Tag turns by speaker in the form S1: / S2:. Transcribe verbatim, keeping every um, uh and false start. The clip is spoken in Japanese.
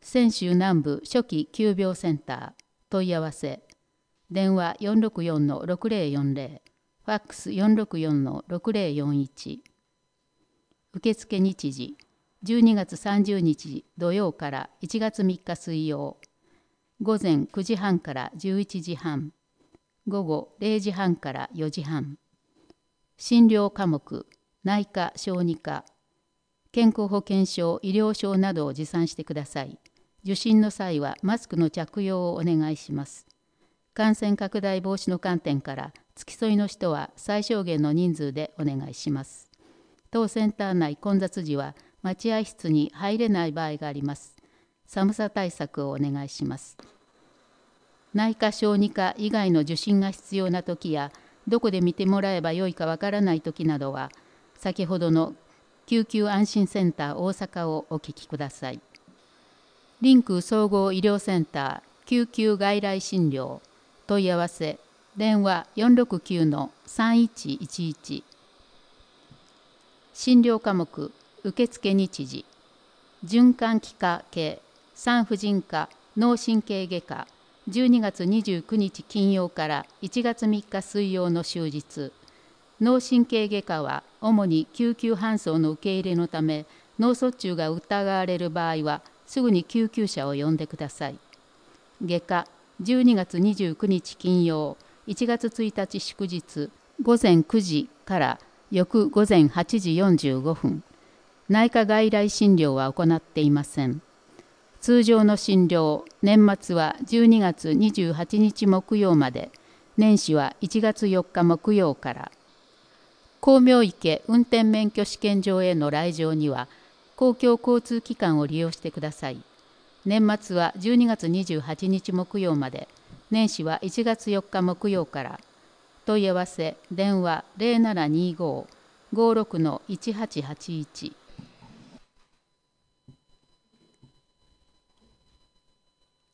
S1: 泉州南部初期急病センター問い合わせ電話 よんろくよんのろくぜろよんぜろ ファックス よんろくよんのろくぜろよんいち。受付日時じゅうにがつさんじゅうにち土曜からいちがつみっか水曜、午前くじはんからじゅういちじはん、午後れいじはんからよじはん。診療科目内科小児科、健康保険証医療証などを持参してください。受診の際はマスクの着用をお願いします。感染拡大防止の観点から付き添いの人は最小限の人数でお願いします。当センター内混雑時は待合室に入れない場合があります。寒さ対策をお願いします。内科小児科以外の受診が必要な時や、どこで見てもらえばよいかわからない時などは、先ほどの救急安心センター大阪をお聞きください。リンク総合医療センター救急外来診療問い合わせ電話 よんろくきゅうのさんいちいちいち。診療科目受付日時循環器科系産婦人科脳神経外科じゅうにがつにじゅうくにち金曜からいちがつみっか水曜の終日。脳神経外科は主に救急搬送の受け入れのため、脳卒中が疑われる場合はすぐに救急車を呼んでください。外科じゅうにがつにじゅうくにち金曜、いちがつついたち祝日、午前くじから翌午前はちじよんじゅうごふん。内科外来診療は行っていません。通常の診療、年末はじゅうにがつにじゅうはちにち木曜まで、年始はいちがつよっか木曜から。光明池運転免許試験場への来場には、公共交通機関を利用してください。年末はじゅうにがつにじゅうはちにち木曜まで、年始はいちがつよっか木曜から。問い合わせ電話 ゼロななにご ごろくのいちはちはちいち。